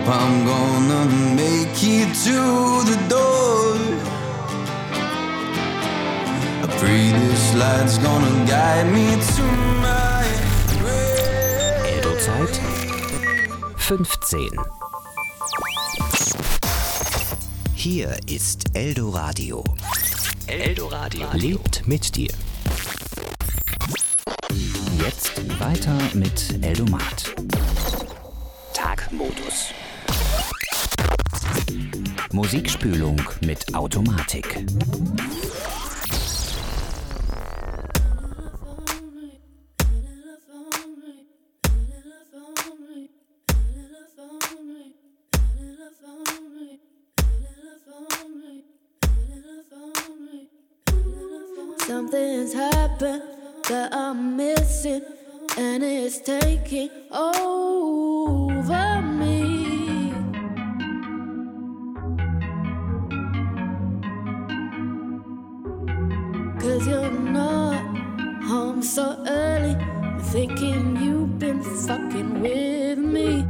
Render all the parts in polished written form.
I'm gonna make it to the door. I pray this light's gonna guide me to my grave. Eldo-Zeit 15. Hier ist Eldoradio. Eldoradio lebt mit dir. Jetzt weiter mit Eldomat. Tagmodus. Musikspülung mit Automatik. Something's happened that I'm missing, and it's taking over me. 'Cause you're not home so early, I'm thinking you've been fucking with me.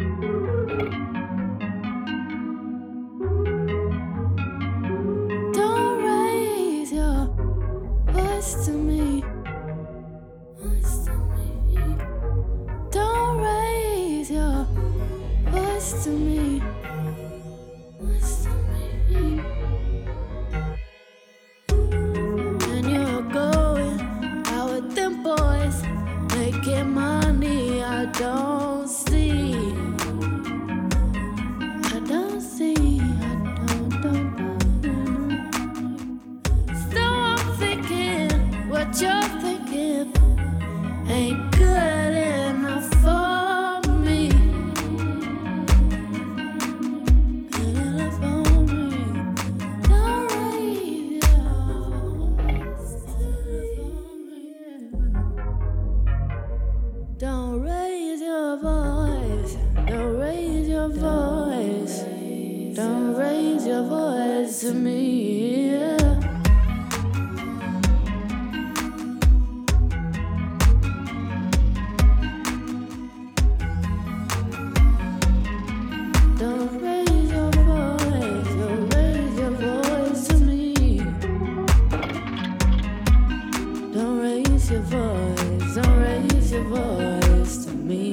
Don't raise your voice to me. Don't raise your voice to me. And you're going out with them boys, making money I don't see. I don't see, I don't. So I'm thinking what you're thinking ain't good enough for me. Good enough for me. Don't raise your voice. Don't raise your voice. Don't raise your voice. Don't raise your voice to me. Yeah. Don't raise your voice, don't raise your voice to me. Don't raise your voice, don't raise your voice to me.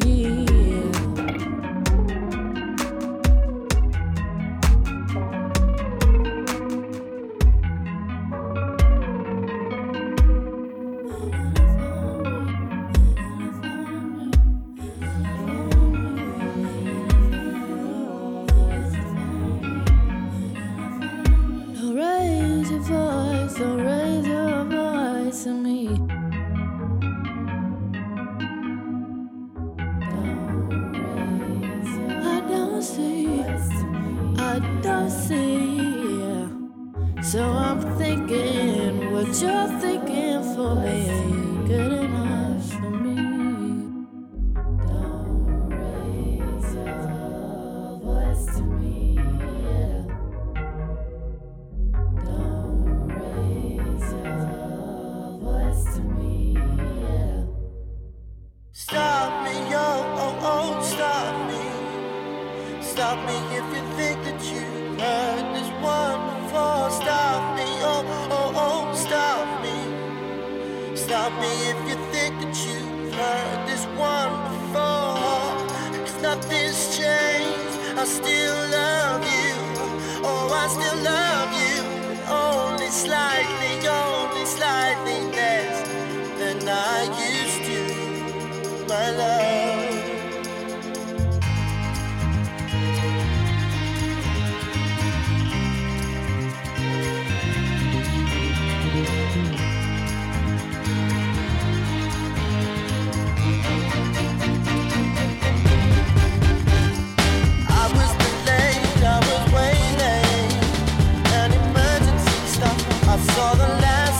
Don't raise your voice, don't raise your voice to me. I don't see. So I'm thinking what you're thinking for me ain't good enough for me. Don't raise your voice to me. Don't raise your voice to me. Stop me, oh, stop me. Stop me if you think that you've heard this one before. Stop me, oh, stop me. Stop me if you think that you've heard this one before. 'Cause nothing's changed, I still love you. Oh, I still love you. Only slightly less than I used to, my love. I saw the land.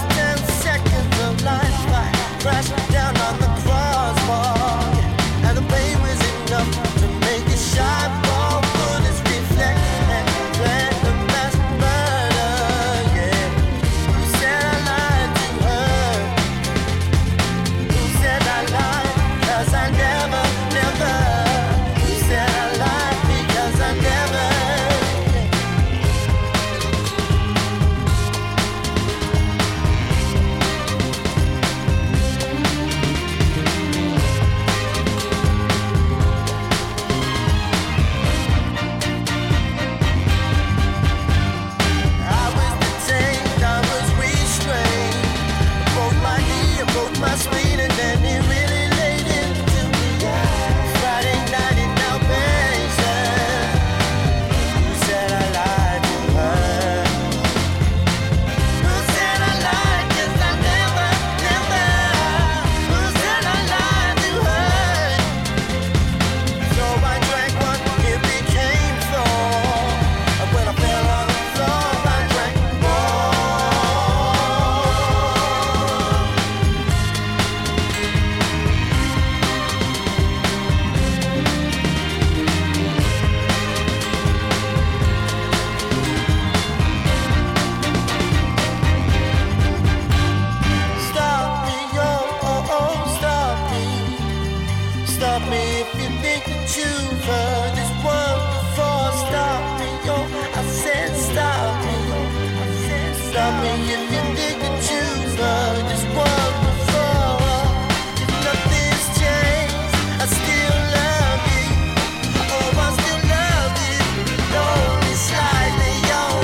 you think that you've heard this word before. Stop me, oh, I said stop me, oh, I said stop me if you think that you've heard this word before. If nothing's changed, I still love you. Oh, I still love you. Only slightly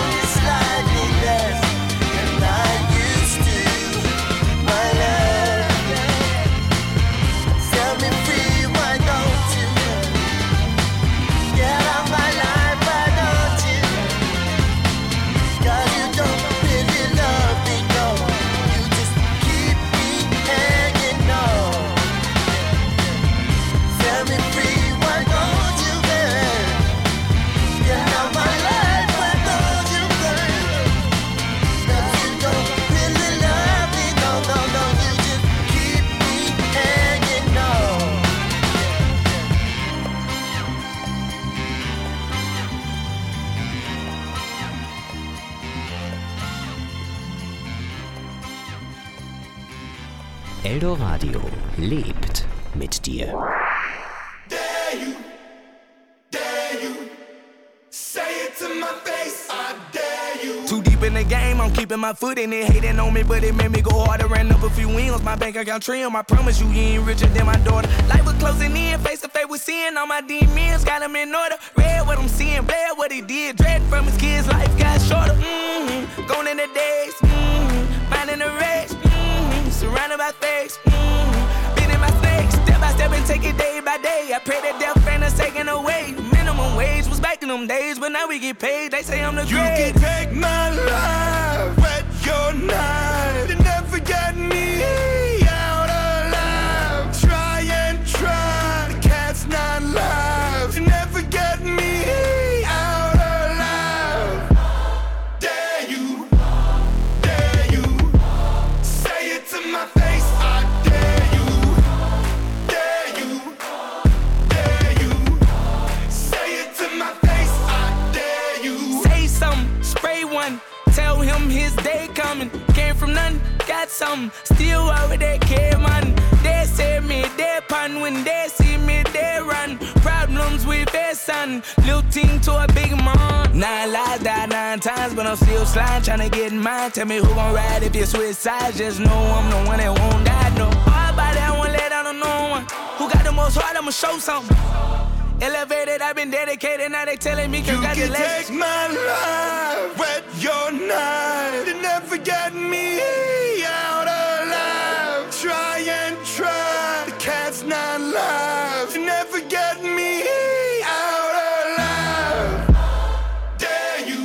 less than I used to. My love, set me free, why don't you? Get out my life, why don't you? 'Cause you don't really love me, no. You just keep me hanging on. Set me free, why don't you, babe? Get out my life, why don't you, babe? 'Cause you don't really love me, no, no, no. You just keep me hanging on. Eldoradio lebt mit dir. Dare you, say it to my face, I dare you. Too deep in the game, I'm keeping my foot in it. Hating on me, but it made me go harder. Ran up a few wins, my bank account trim. I promise you, he ain't richer than my daughter. Life was closing in, face to face with sin. All my demons got him in order. Read what I'm seeing, bled what he did. Dread from his kids, life got shorter. Gone in the days, finding the race. Surrounded by fakes, beating my snakes. Step by step and take it day by day. I pray that death ain't us taken away. Minimum wage was back in them days, but now we get paid. They say I'm the You great. can take my life, wet your knife. You never get me out alive. Try and try, the cat's not live. You never get me out alive. Dare you, say it to my face, I dare you. Dare you, say it to my face, I dare you. Say something, spray one. Tell him his day coming. Came from nothing, got something. Still over there, care man. They say me, they pun. When they see me, they run. Problems with their son. Little team to a big mom. 9 lives, died 9 times, but I'm still sliding, trying to get mine. Tell me who gon' ride if you switch sides. Just know I'm the one that won't die, no. All about that, I won't let down on no one. Who got the most heart, I'ma show something. Elevated, I've been dedicated, now they telling me You can congratulations. take my life, wet your knife. You never get me out alive. Try and try, the cat's not live. You never get me out alive. Dare you,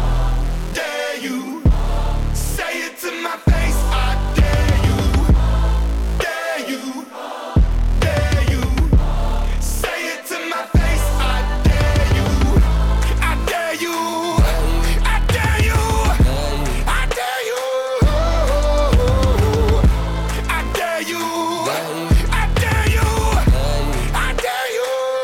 say it to my face, I dare you. Dare you, say it to my face, I dare you. I dare you, I dare you, I dare you, I dare you, I dare you, I dare you.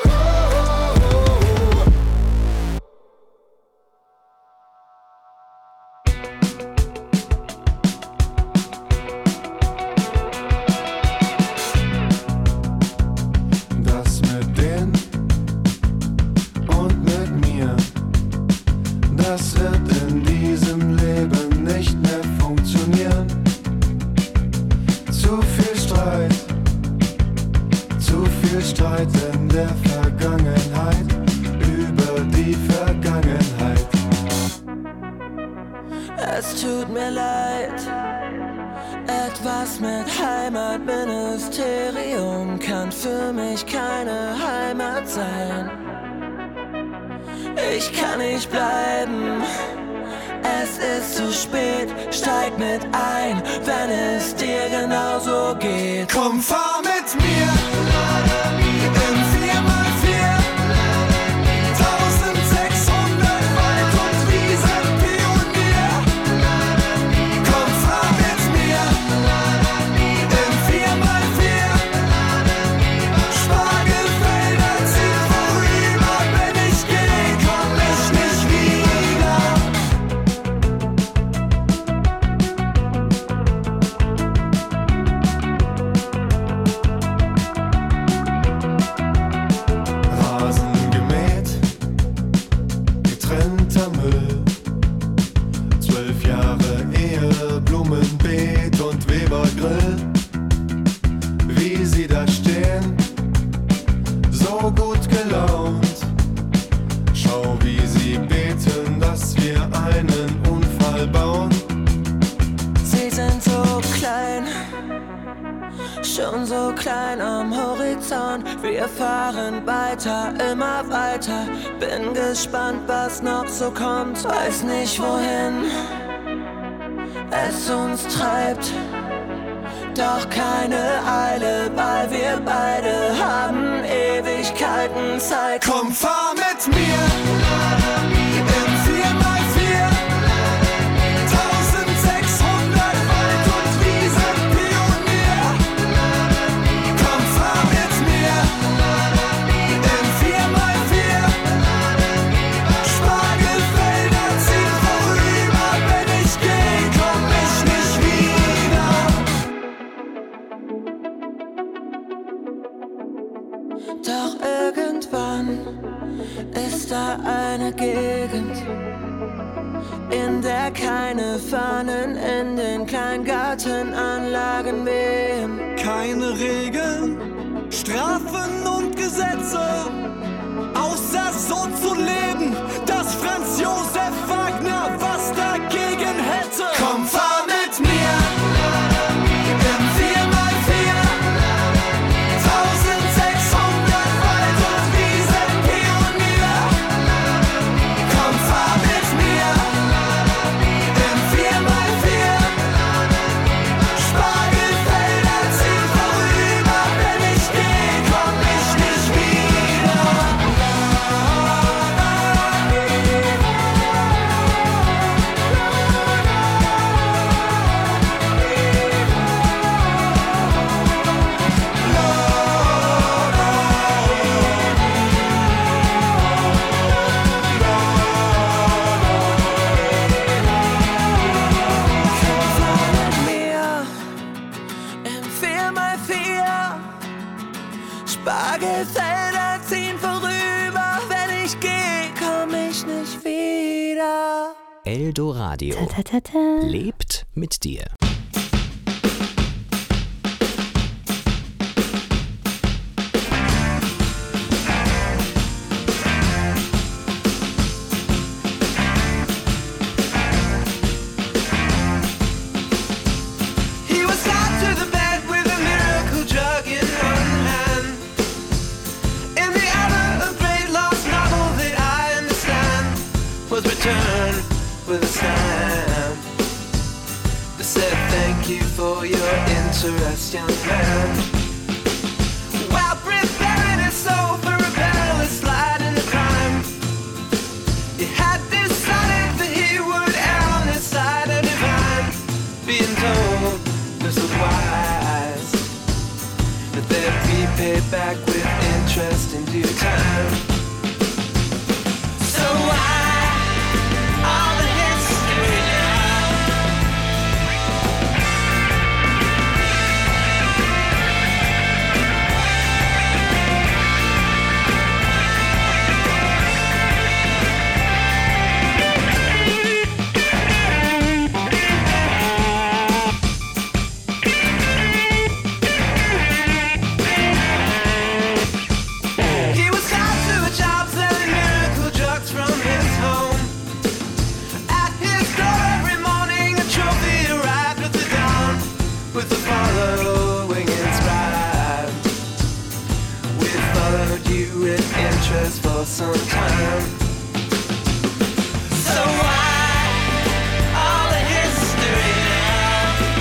Das mit denen und mit mir, das wird in diesem Leben nicht mehr funktionieren. Zu viel Streit in der Vergangenheit, über die Vergangenheit. Es tut mir leid, etwas mit Heimatministerium kann für mich keine Heimat sein. Ich kann nicht bleiben, es ist zu spät, steig mit ein, wenn es dir genauso geht. Komm, fahr mit mir in 4x4, 1600 Wald und Wiesenpionier. Komm, fahr mit mir in 4x4, Spargelfelder ziehen vorüber, wenn ich geh, komm ich nicht wieder. gut gelaunt. Schau, wie sie beten, dass wir einen Unfall bauen. Sie sind so klein, schon so klein am Horizont. Wir fahren weiter, immer weiter. Bin gespannt, was noch so kommt. Weiß nicht, wohin es uns treibt. Doch keine Eile, weil wir beide haben Ewigkeiten Zeit. Komm, fahr mit mir im 4x4. 1600 Wald und Wiesenpionier. Komm, fahr mit mir im 4x4. Spargelfelder ziehen vorüber, wenn ich geh, komm ich nicht wieder. Doch irgendwann ist da eine Gegend, in der keine Fahnen in den Kleingartenanlagen wehen. Keine Regeln, Strafen und Gesetze, außer so zu leben, dass Franz Josef Wagner was dagegen hätte. Komm, fahr mit mir im 4x4. 1600 Wald und Wiesenpionier. Komm, fahr mit mir im 4x4. Spargelfelder ziehen vorüber, wenn ich geh, komm ich nicht wieder. Im 4x4 Spargelfelder ziehen vorüber. Wenn ich geh, komm ich nicht wieder. Eldoradio Ta-ta-ta-ta. lebt mit dir. He was tied to the bed with a miracle jug in one hand. In the other, a great lost novel that I understand was returned with a stamp that said, "Thank you for your interest, young man." While preparing his soul for a perilous slide into crime, he had decided that he would err on his side of divine, being told this was wise, that they'd be paid back with interest in due time. So why all the history now? He was tied to a job selling miracle drugs from his home. At his door every morning a trophy arrived at the dawn, with the following inscribed: "We followed you with interest for some time." So why all the history now?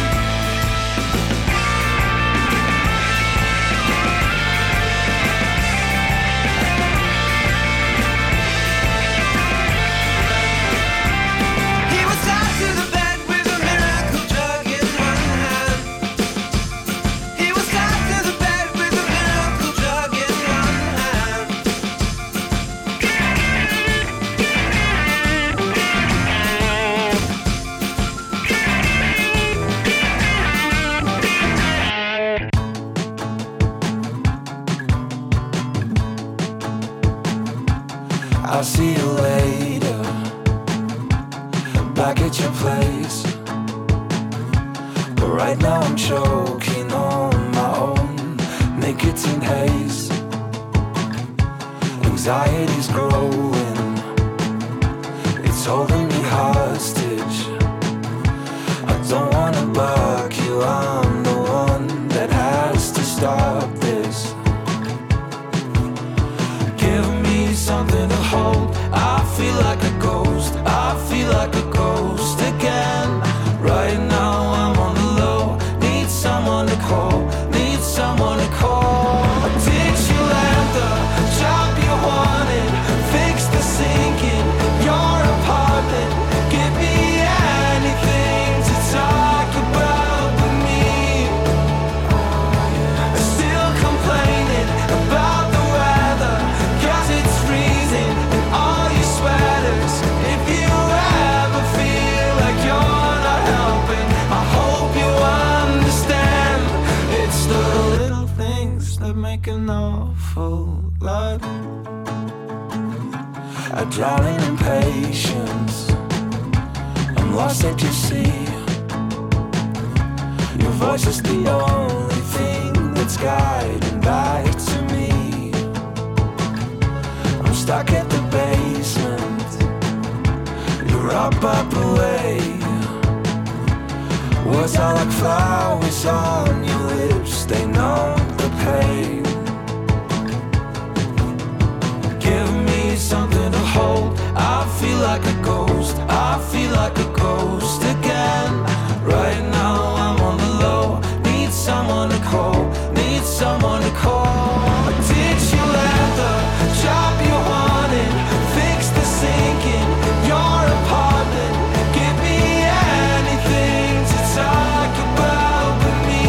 He was tied to the bed with a miracle jug in one hand. He was tied to the bed with a miracle jug in one hand. I'll see you later, back at your place. But right now I'm choking on my own nicotine haze. Anxiety's growing, it's holding me hostage. I don't wanna bug you, I'm the one that has to stop this. Give me something to hold, I feel like a ghost, I feel like a ghost again. Right now I'm on the low, need someone to call, need someone to call. Did you land the job you wanted? Fix the sink in your apartment. Give me anything to talk about with me. Still complaining about the weather, 'cause it's freezing in all your sweaters. If you ever feel like you're not helping, I hope you understand. It's the little things that make an awful lot. I drown in impatience, I'm lost at your sea. Your voice is the only thing that's guiding back to me. I'm stuck at the basement, you're up away. Words are like flowers on your lips, they numb the pain. Give me something to hold, I feel like a ghost, I feel like a ghost again. Right now I'm on the low, need someone to call, need someone to call. Did you land the job you wanted? Fix the sink in your apartment. Give me anything to talk about with me.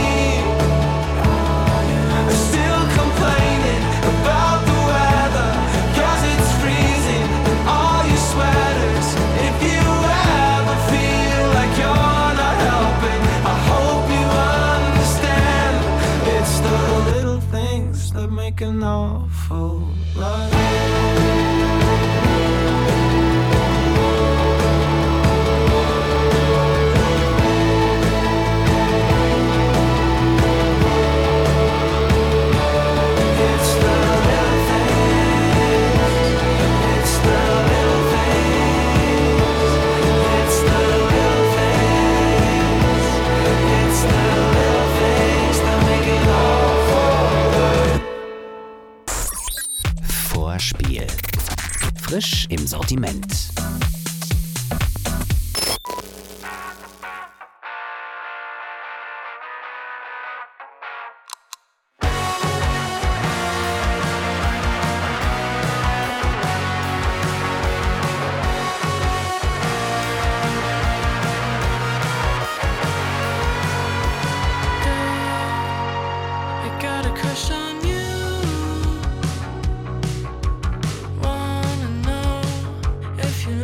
Still complaining about the weather, 'cause it's freezing in all your sweaters. If you ever feel like you're not helping, I hope you understand. It's the little things that make an awful lot. It's the little things, it's the little things, it's the little things, it's the little things that make it awful. Vorspiel. Frisch im Sortiment. I got a crush on you. Wanna know if you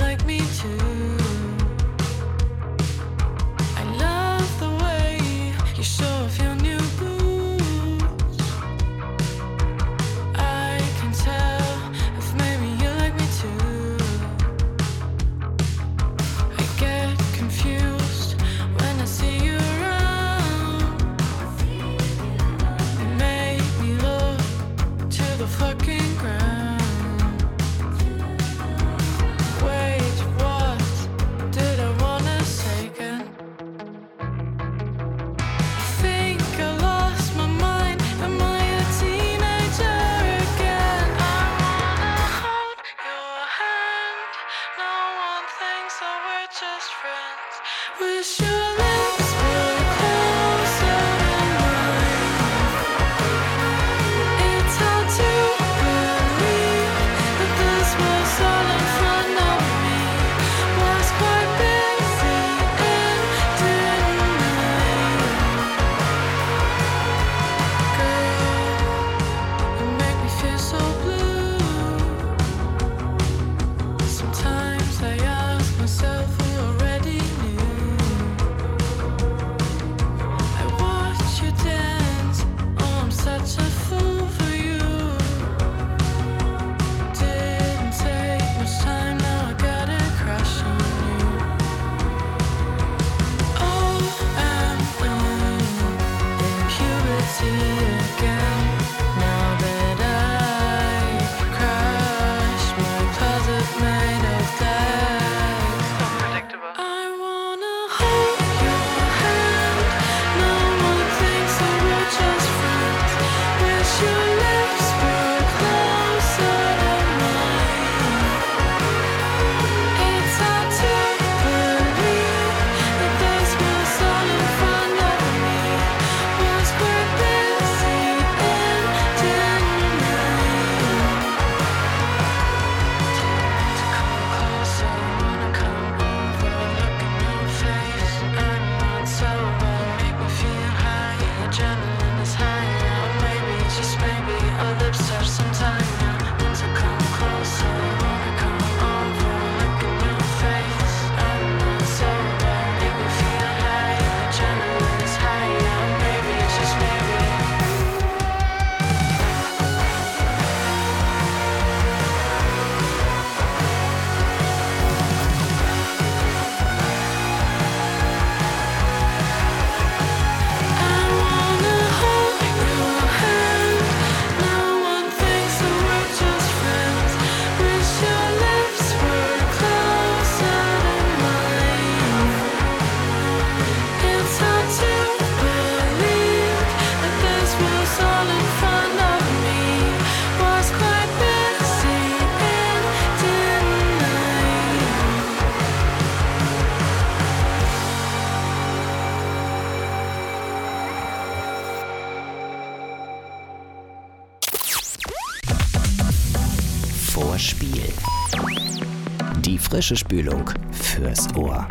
Vorspiel. Die frische Spülung fürs Ohr.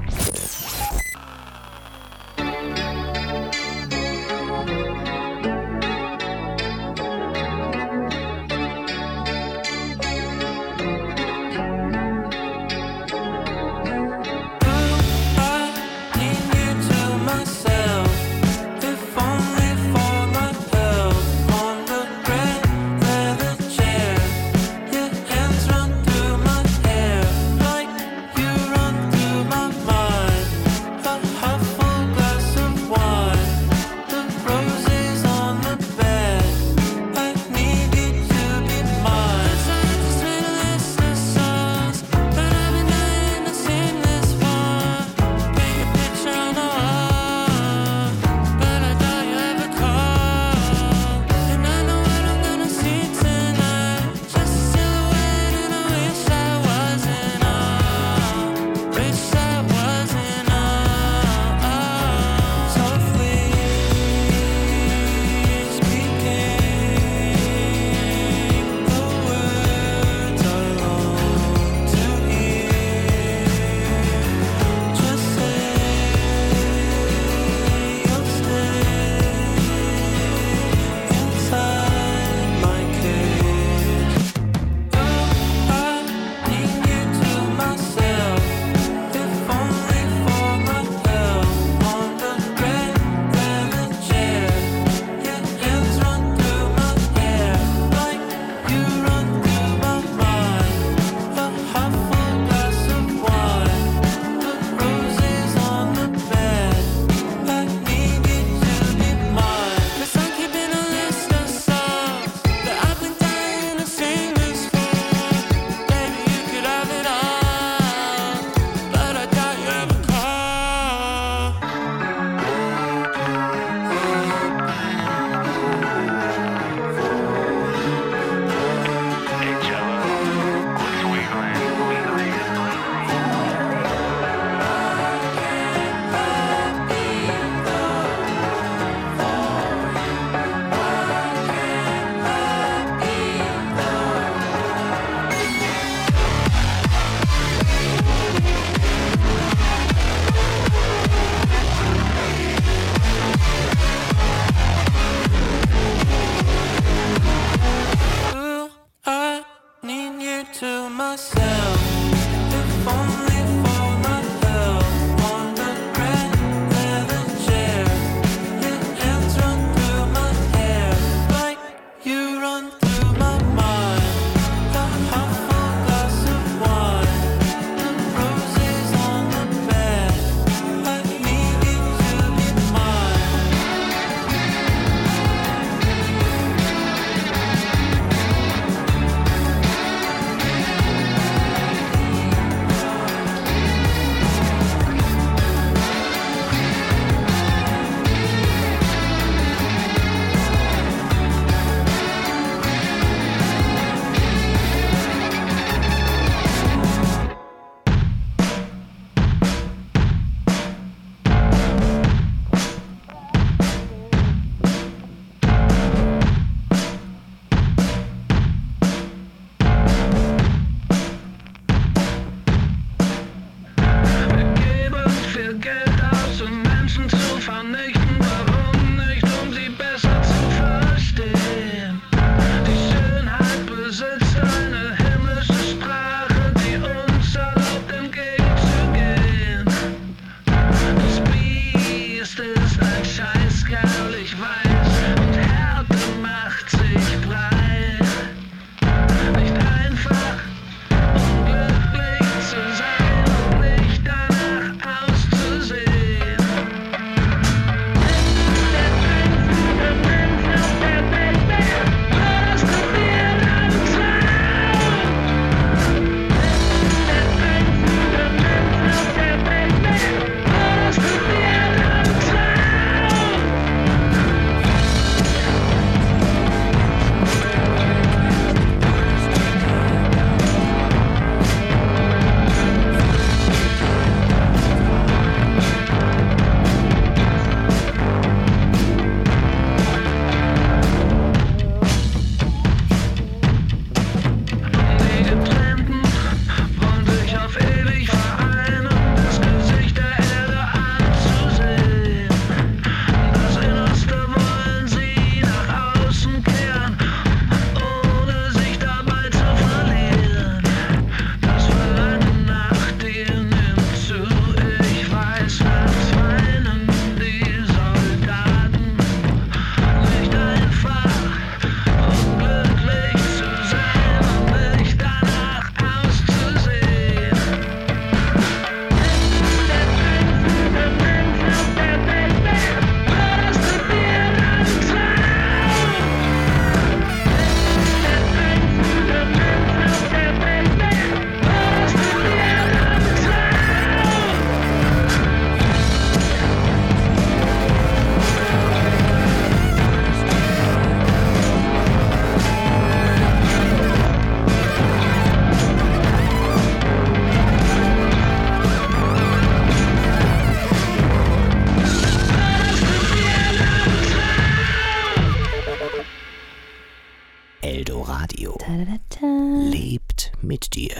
mit dir.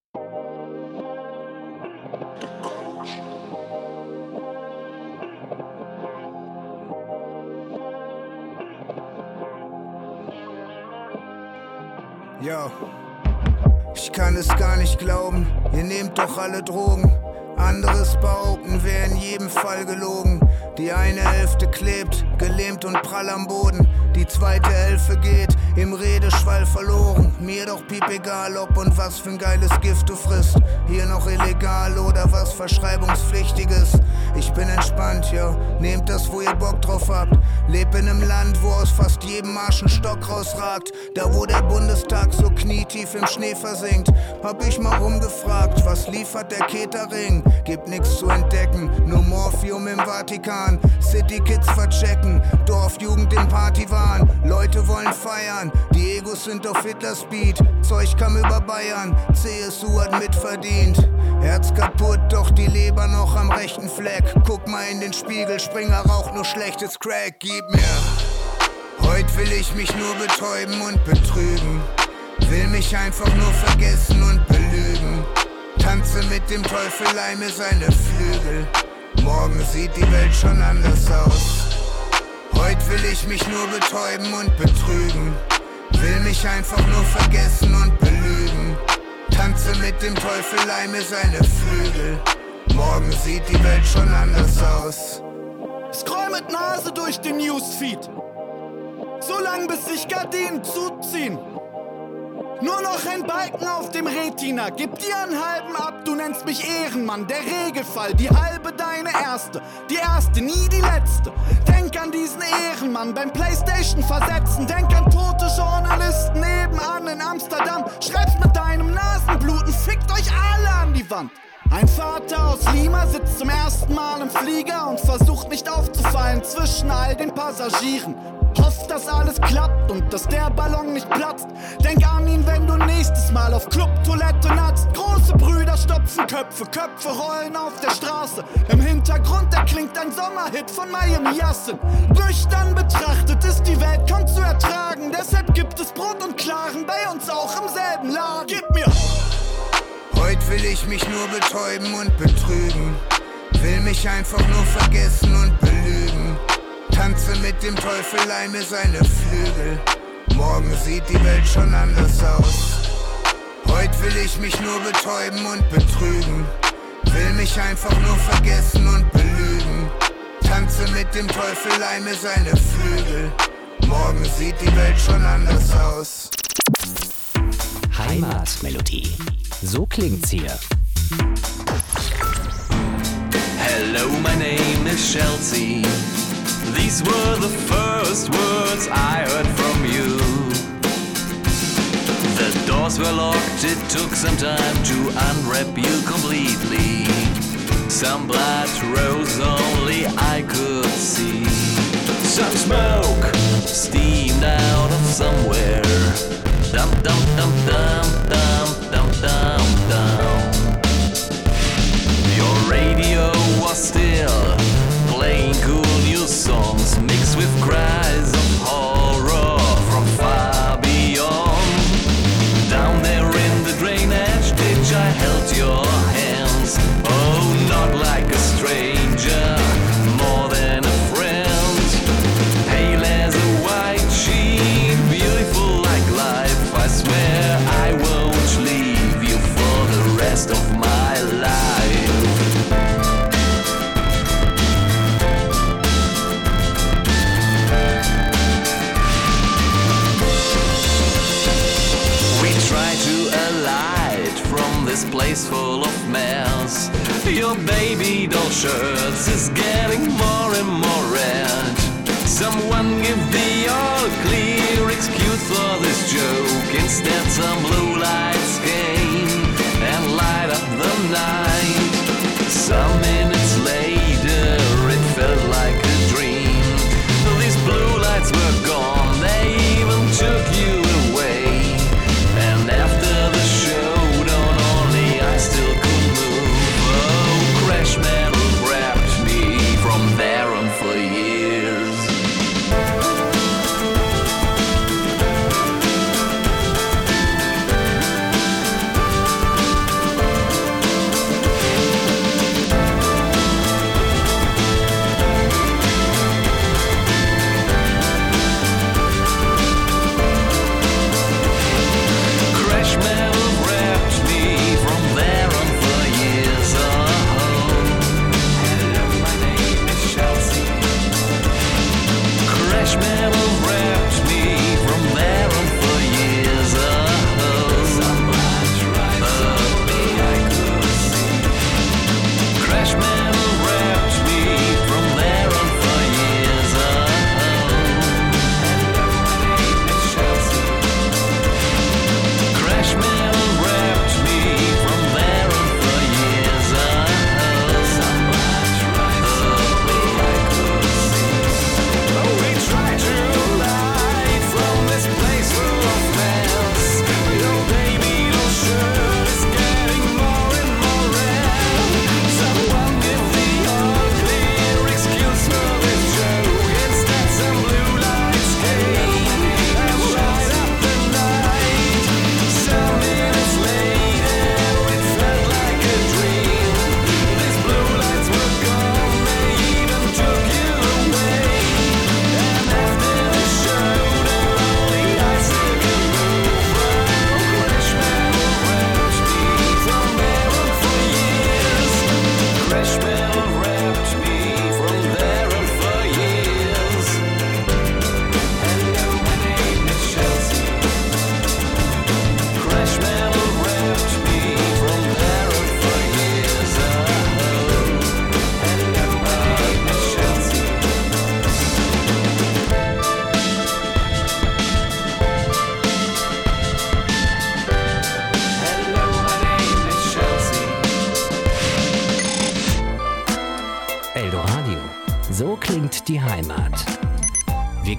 Yo, ich kann es gar nicht glauben, ihr nehmt doch alle Drogen. Anderes behaupten wäre in jedem Fall gelogen. Die eine Hälfte klebt, gelähmt und prall am Boden. Die zweite Hälfte geht im Redeschwall verloren. Mir doch piep egal, ob und was für ein geiles Gift du frisst. Hier noch illegal oder was Verschreibungspflichtiges. Ich bin entspannt, yo, nehmt das, wo ihr Bock drauf habt. Leb in einem Land, wo aus fast jedem Marsch ein Stock rausragt. Da wo der Bundestag so knietief im Schnee versinkt. Hab ich mal rumgefragt, was liefert der Catering? Gibt nix zu entdecken, nur Morphium im Vatikan. City Kids verchecken, Dorfjugend im Partywahn. Leute wollen feiern, die Egos sind auf Hitler-Speed. Zeug kam über Bayern, CSU hat mitverdient. Herz kaputt, doch die Leber noch am rechten Fleck. Guck mal in den Spiegel, Springer raucht nur schlechtes Crack, gib mir. Heut will ich mich nur betäuben und betrügen. Will mich einfach nur vergessen und belügen. Tanze mit dem Teufel, leih mir seine Flügel. Morgen sieht die Welt schon anders aus. Heut will ich mich nur betäuben und betrügen. Will mich einfach nur vergessen und belügen. Tanze mit dem Teufel, leih mir seine Flügel. Morgen sieht die Welt schon anders aus. Scroll mit Nase durch den Newsfeed. So lang bis sich Gardinen zuziehen. Nur noch ein Balken auf dem Retina. Gib dir einen halben ab, du nennst mich Ehrenmann. Der Regelfall, die halbe deine erste. Die erste, nie die letzte. Denk an diesen Ehrenmann beim Playstation versetzen. Denk an tote Journalisten nebenan in Amsterdam. Schreib's mit deinem Nasenbluten, fickt euch alle an die Wand. Ein Vater aus Lima sitzt zum ersten Mal im Flieger und versucht nicht aufzufallen zwischen all den Passagieren. Hofft, dass alles klappt und dass der Ballon nicht platzt. Denk an ihn, wenn du nächstes Mal auf Clubtoilette natzt. Große Brüder stopfen Köpfe, Köpfe rollen auf der Straße. Im Hintergrund erklingt ein Sommerhit von Miami Yassin. Nüchtern betrachtet ist die Welt kaum zu ertragen. Deshalb gibt es Brot und Klaren bei uns auch im selben Laden. Gib mir! Heut will ich mich nur betäuben und betrügen. Will mich einfach nur vergessen und belügen. Tanze mit dem Teufel, leih mir seine Flügel. Morgen sieht die Welt schon anders aus. Heut will ich mich nur betäuben und betrügen. Will mich einfach nur vergessen und belügen. Tanze mit dem Teufel, leih mir seine Flügel. Morgen sieht die Welt schon anders aus. Heimatmelodie. So klingt's hier. Hello, my name is Chelsea. These were the first words I heard from you. The doors were locked, it took some time to unwrap you completely. Some blood rose, only I could see. Some smoke steamed out of somewhere. Dum dum dum dum dum dum dum dum. Your radio was still playing cool new songs mixed with cries of horror from far beyond. Down there in the drainage ditch I held your hands. Oh, not like a stranger, more than a friend. Pale as a white sheet, beautiful like life. I swear I won't leave you for the rest of my life. This place full of mess. Your baby doll shirts is getting more and more red. Someone give the all clear excuse for this joke. Instead some blue lights came and light up the night. Some minutes later it felt like a dream. These blue lights were gone, they even took you away. And after the show I still could move. Oh, crash metal grabbed me from there on for years.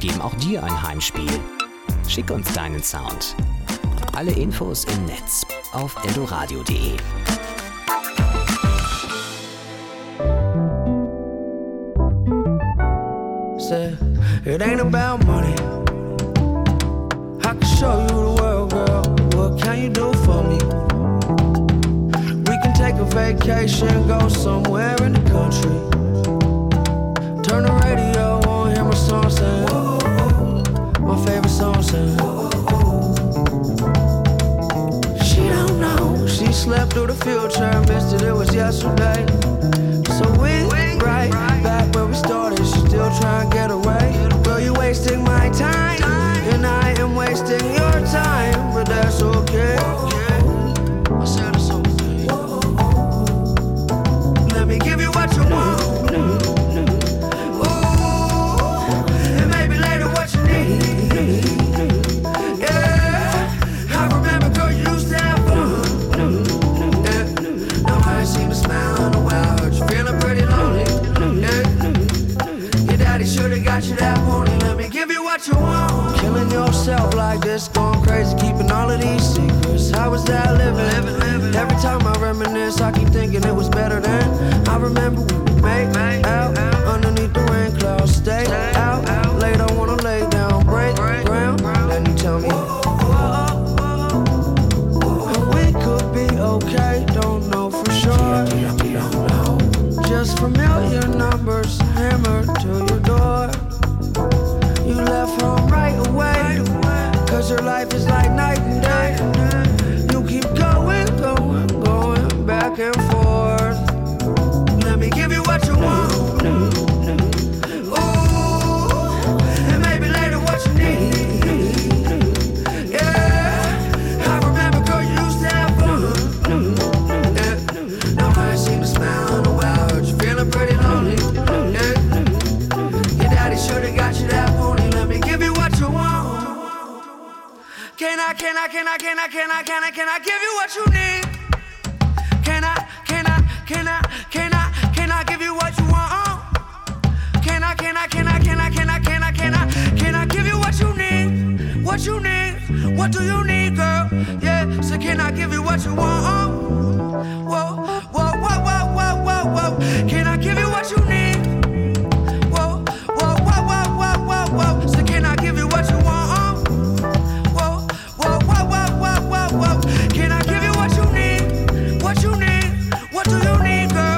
geben auch dir ein Heimspiel. Schick uns deinen Sound. Alle Infos im Netz auf eldoradio.de. It ain't about money. I can show you the world, girl. What can you do for me? We can take a vacation, go somewhere in the country. Turn the radio on, hear my song sing. My favorite song sing. She don't know. She slept through the future, missed it, it was yesterday. So we right back where we started. She still trying to get away. Girl, you wasting my time, and I am wasting your time, but that's okay. I said it's okay. Let me give you what you want. Ooh, and maybe later what you need. Yeah, I remember, girl, you used to have fun. Yeah, now I ain't seen a smile in a while. Heard you feeling pretty lonely. Yeah, your daddy should've got you that morning. Let me give you what you want. Killing yourself like this, going crazy, keeping all of these secrets. How was that living? Every time I reminisce, I keep thinking it was better then. I remember when we made out underneath the rain clouds. Stay out late, I wanna lay down, break ground. Then you tell me we could be okay, don't know for sure. Just familiar numbers hammered to your door. You left home right away, cause your life is like night and day. You keep going back and forth. Let me give you what you want. Ooh, and maybe later what you need. Yeah, I remember, girl, you used to have fun. Yeah, now I ain't seen a smile in a while. Heard you feeling pretty lonely. Yeah, your daddy should've got you that morning. Let me give you what you want. Can I give you what you need? Can I give you what you want? Can I give you what you need? What you need? What do you need, girl? Yeah, so can I give you what you want? Whoa. Can I give you what you need? Whoa. So can I give you what you want? Whoa. Can I give you what you need? What you need? What do you need, girl?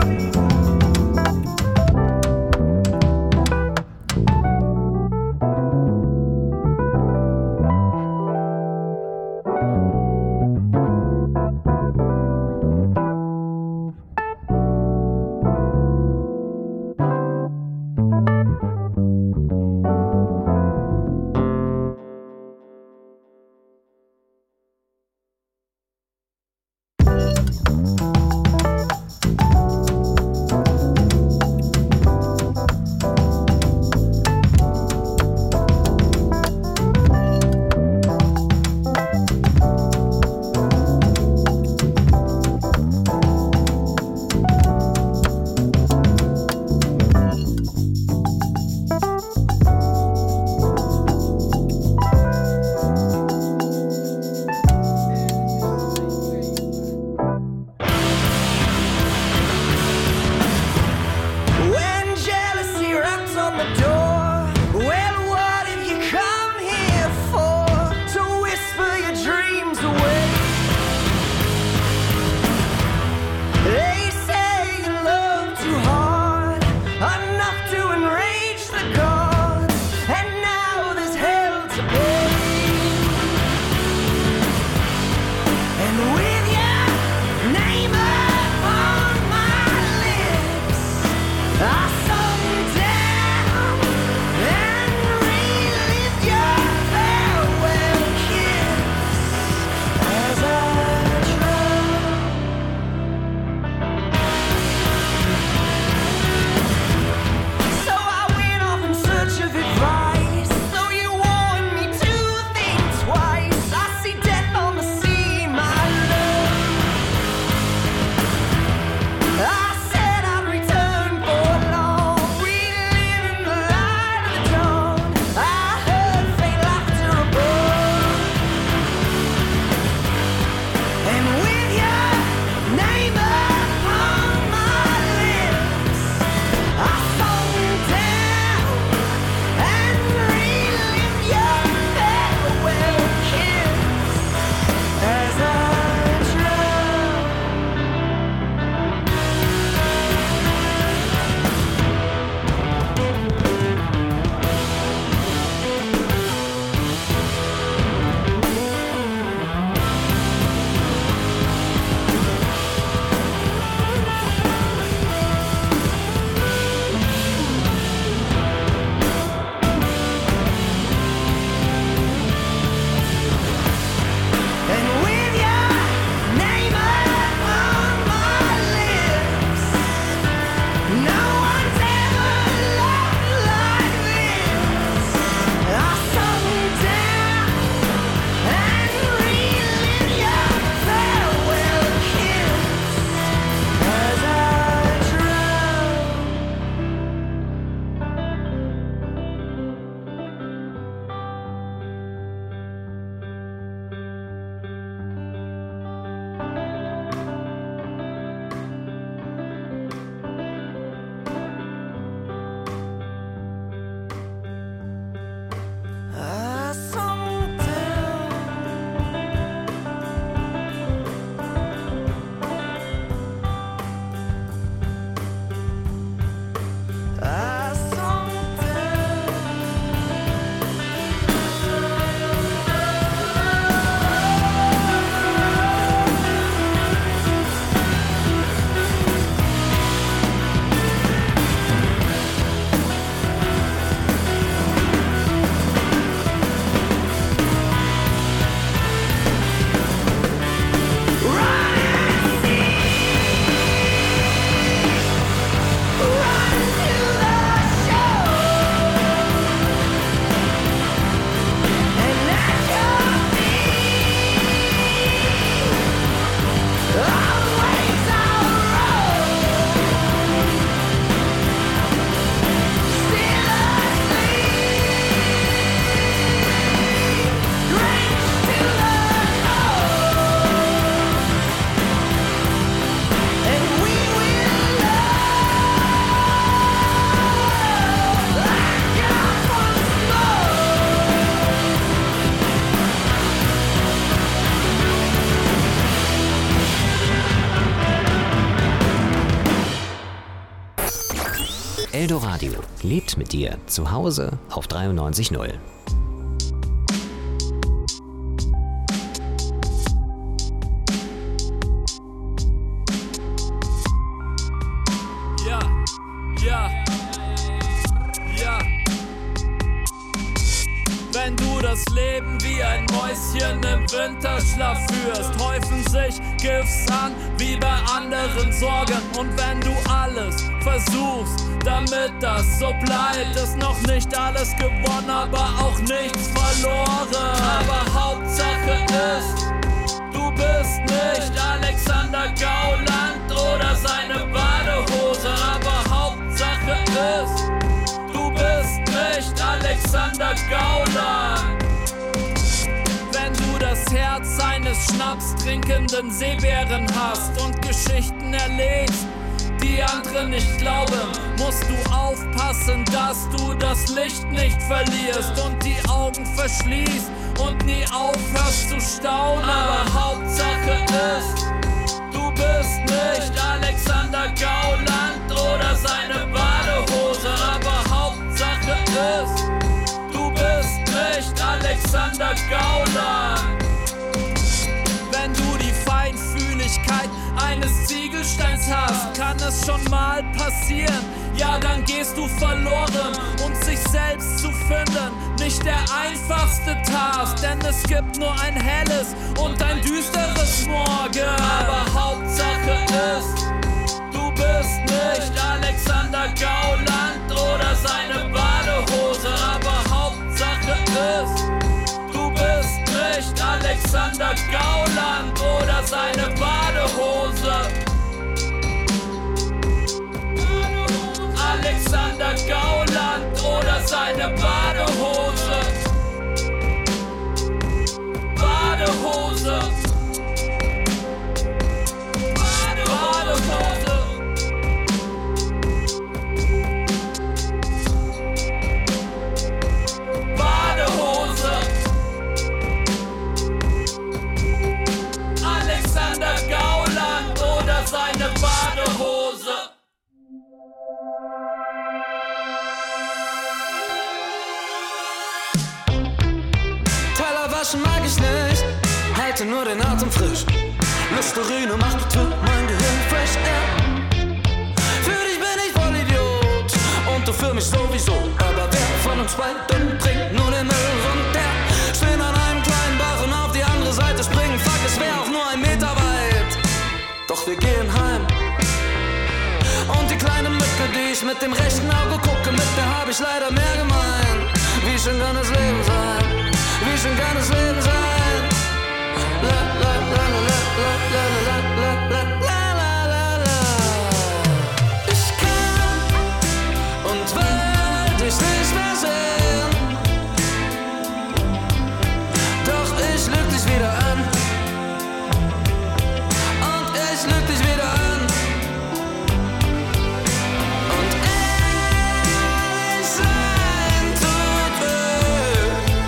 Eldoradio lebt mit dir zu Hause auf 93.0. Wenn du das Leben wie ein Mäuschen im Winterschlaf führst, häufen sich Gifts an wie bei anderen Sorgen. Und wenn du alles versuchst, damit das so bleibt, ist noch nicht alles gewonnen, aber auch nichts verloren. Aber Hauptsache ist, du bist nicht Alexander Gauland oder seine Badehose. Aber Hauptsache ist, du bist nicht Alexander Gauland. Wenn du das Herz eines schnapstrinkenden Seebären hast und Geschichten erlebst, die andere nicht glauben, musst du aufpassen, dass du das Licht nicht verlierst und die Augen verschließt und nie aufhörst zu staunen. Aber Hauptsache ist, du bist nicht Alexander Gauland oder seine Badehose. Aber Hauptsache ist, du bist nicht Alexander Gauland. Wenn du die Feinfühligkeit eines Ziegelsteins hast, kann es schon mal passieren, ja dann gehst du verloren. Und sich selbst zu finden, nicht der einfachste Task, denn es gibt nur ein helles und ein düsteres Morgen. Aber Hauptsache ist, du bist nicht Alexander Gauland oder seine Badehose. Aber Hauptsache ist, du bist nicht Alexander Gauland oder seine Badehose. Alexander Gauland oder seine Badehose. Badehose. Badehose. Badehose. Alexander Gauland oder seine Badehose. Teller waschen mag ich nicht, halte nur den Atem frisch. Listerine macht mein Gehirn fresh, Für dich bin ich voll Idiot und du für mich sowieso. Aber wer von uns beiden bringt nur den Müll runter? Stehen an einem kleinen Bach und auf die andere Seite springen. Fuck, es wär auch nur 1 Meter weit. Doch wir gehen heim. Und die kleine Mücke, die ich mit dem rechten Auge gucke, mit der hab ich leider mehr gemein. Wie schön kann das Leben sein? Wie schön kann das Leben sein? La la la la la la la la la la la la. Ich kann und will dich nicht mehr sehen, doch ich lüg dich wieder an. Und ich lüg dich wieder an. Und ehrlich sein tut weh.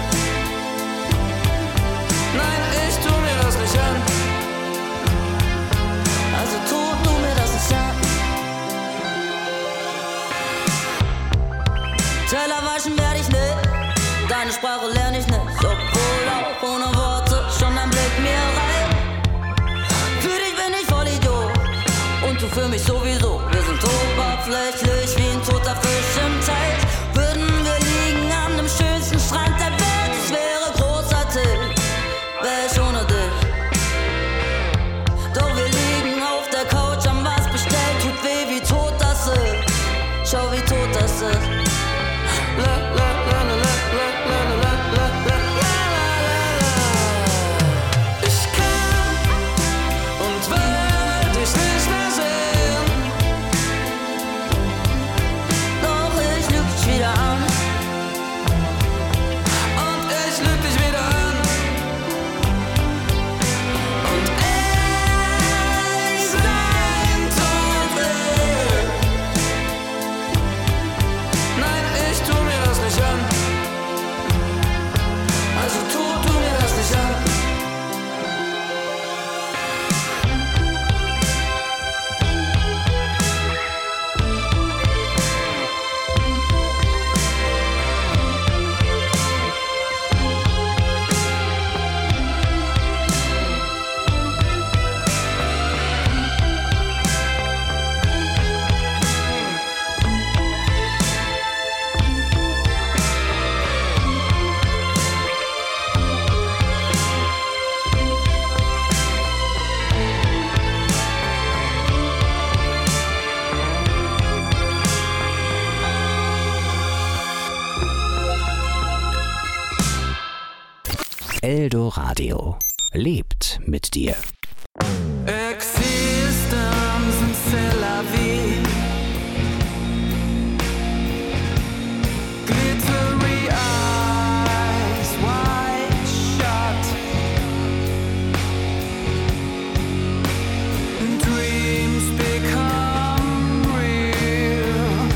Nein, ich tu mir das nicht an. Also tu du mir das nicht an. Teller waschen werd ich nicht, deine Sprache lern ich nicht. Obwohl auch ohne Worte schon ein Blick mir reicht. Für dich bin ich voll Idiot und du für mich sowieso. Wir sind oberflächlich wie ein toter Fisch im Teich. Würden wir liegen an dem schönsten Strand der Welt, es wäre großartig, wär ich ohne dich. Doch wir liegen auf der Couch, haben was bestellt, tut weh, wie tot das ist. Schau, wie tot das ist. La la la la la la la la la la la. Ich kann und will dich nicht mehr sehen, doch ich lüg dich wieder an. Und ich lüg dich wieder an. Und ehrlich sein tut weh. Radio lebt mit dir. Existence and c'est la vie. Glittery eyes, wide shut. Dreams become real.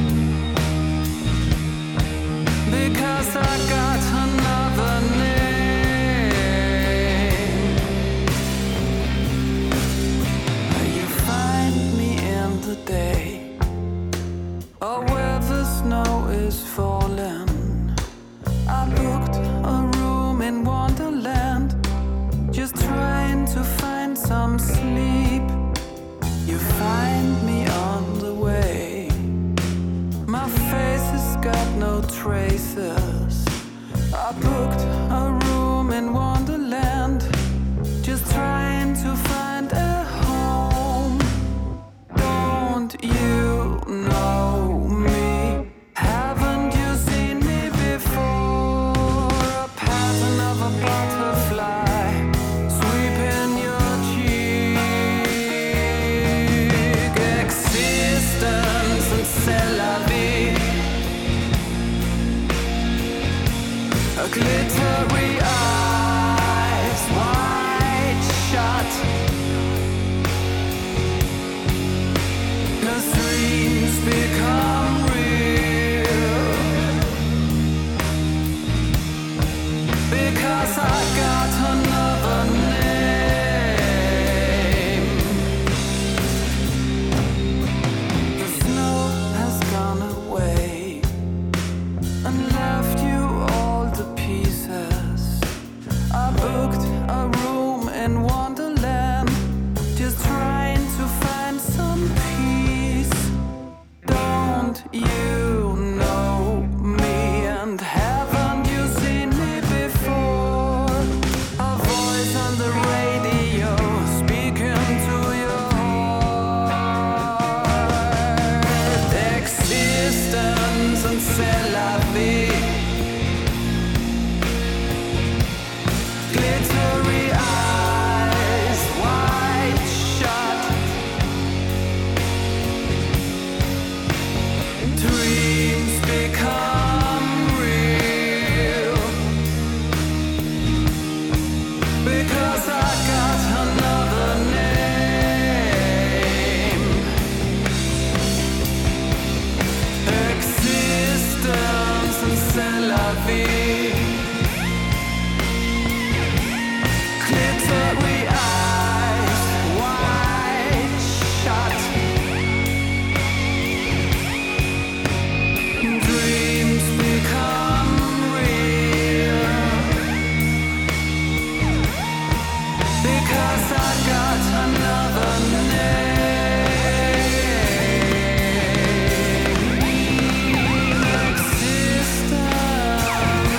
Because I got another name. You find me in the day, or where the snow is falling. I booked a room in Wonderland, just trying to find some sleep. You find me on the way. My face has got no traces. I booked a room in Wonderland, just trying to find a home. Don't you know me? Haven't you seen me before? A pattern of a butterfly sweeping your cheek. Existence and c'est la vie. A glittery eyes wide shut. Cause dreams become real. Because I got another name. The snow has gone away and left you all the pieces. I booked a room in Wonderland, just trying to find some peace. Don't you know me? And haven't you seen me before? A voice on the radio speaking to your heart. Existence and c'est la vie. Glittery eyes wide shut. Dreams become real. Because I got another name. Existence and c'est la vie. Glittery eyes wide shut. Dreams become real. Because I got another name. Existence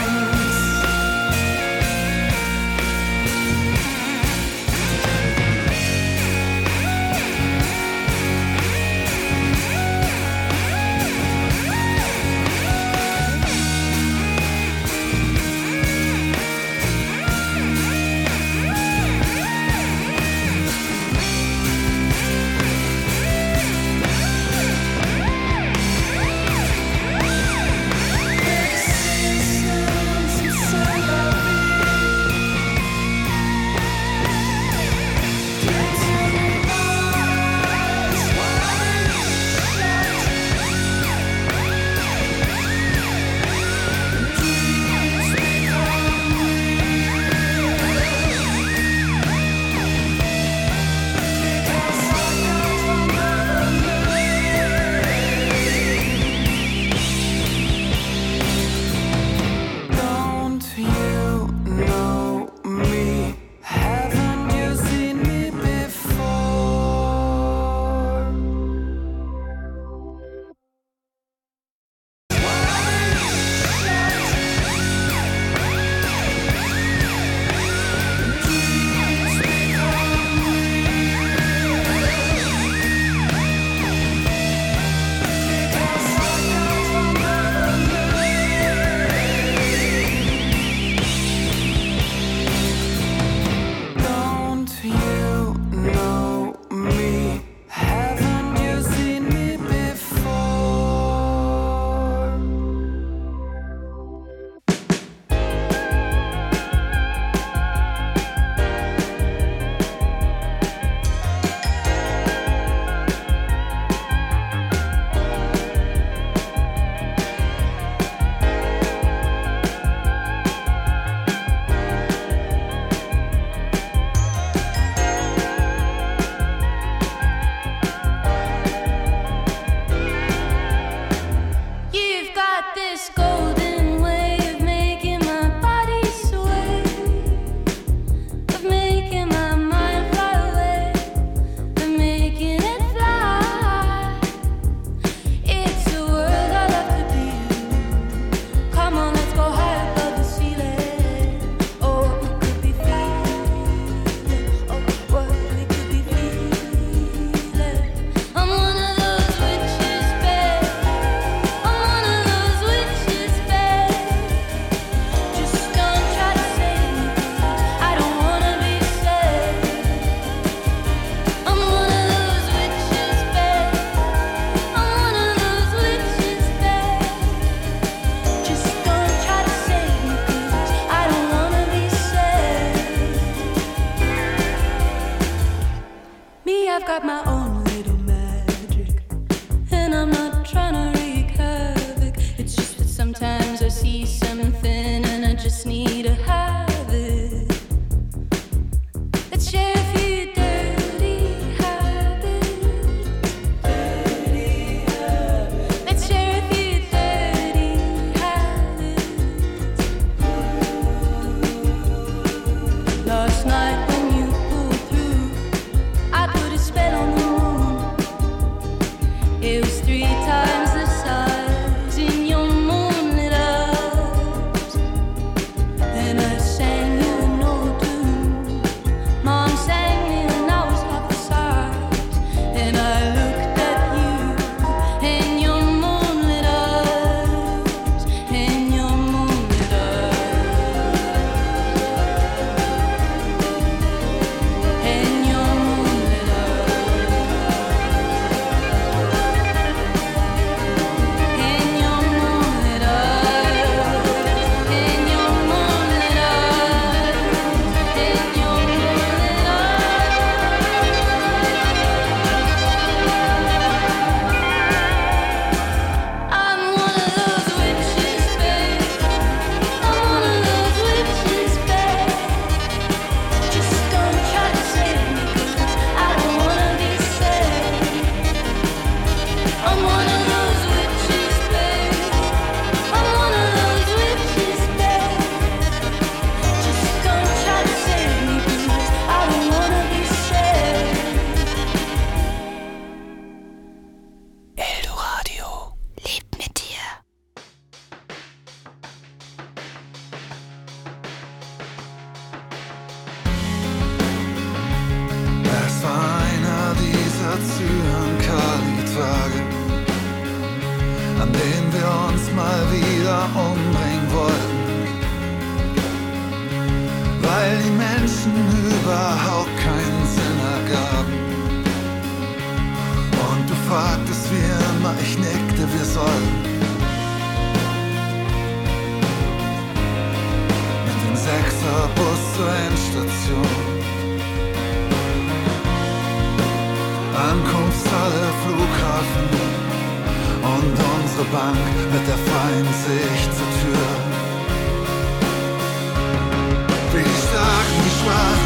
I've got my own little magic, and I'm not trying to wreak havoc. It's just that sometimes I see something and I just need to have it. Let's share a few dirty habits. Let's share a few dirty habits. Last night when you pulled through, I put a spell on the moon. It was 3 times the size in your moonlit eyes. And I sang you an old tune. Mom sang me when I was half the size. And I looked at you in your moonlit eyes, in your moonlit eyes, in your moonlit Zyankali-Tage, an denen wir uns mal wieder umbringen wollten, weil die Menschen überhaupt keinen Sinn ergaben. Und du fragtest wie immer, ich nickte, wir sollten mit dem 6er-Bus zur Endstation. Ankunftshalle, Flughafen und unsere Bank mit der freien Sicht zur Tür. Wie die Starken, die Schwachen